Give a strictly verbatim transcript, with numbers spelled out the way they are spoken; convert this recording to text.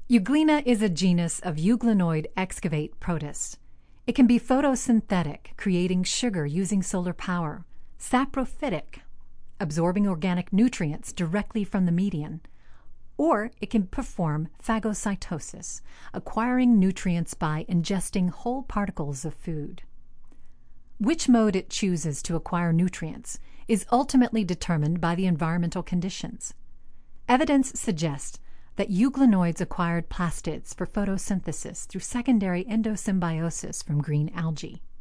Euglena is a genus of euglenoid excavate protists. It can be photosynthetic, creating sugar using solar power, saprophytic, absorbing organic nutrients directly from the median, or it can perform phagocytosis, acquiring nutrients by ingesting whole particles of food. Which mode it chooses to acquire nutrients is ultimately determined by the environmental conditions. Evidence suggests that euglenoids acquired plastids for photosynthesis through secondary endosymbiosis from green algae.